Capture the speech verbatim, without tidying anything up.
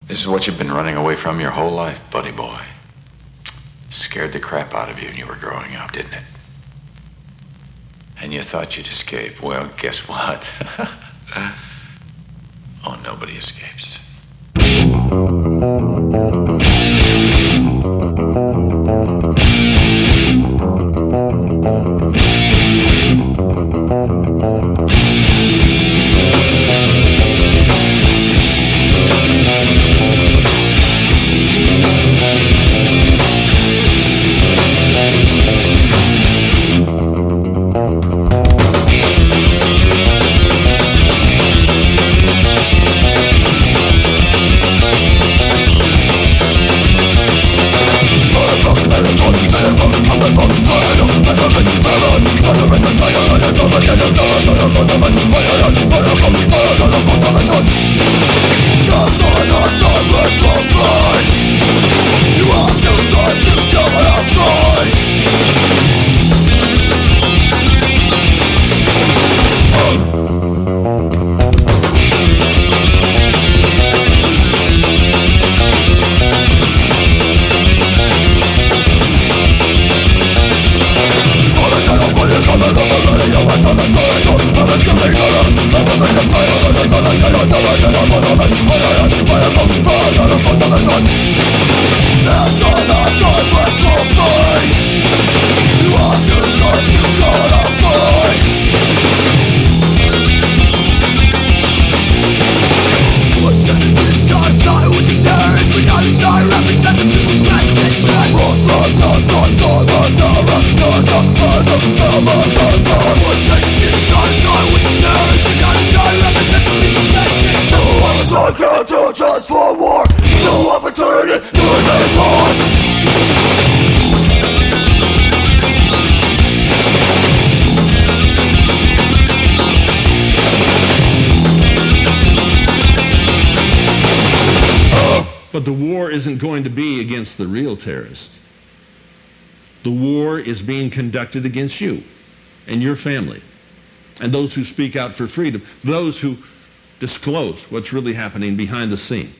This is what you've been running away from your whole life, buddy boy. Scared the crap out of you when you were growing up, didn't it? And you thought you'd escape. Well, guess what? Oh, nobody escapes. Just for war, no opportunities to advance on. But the war isn't going to be against the real terrorists. The war is being conducted against you and your family and those who speak out for freedom, those who disclose what's really happening behind the scene.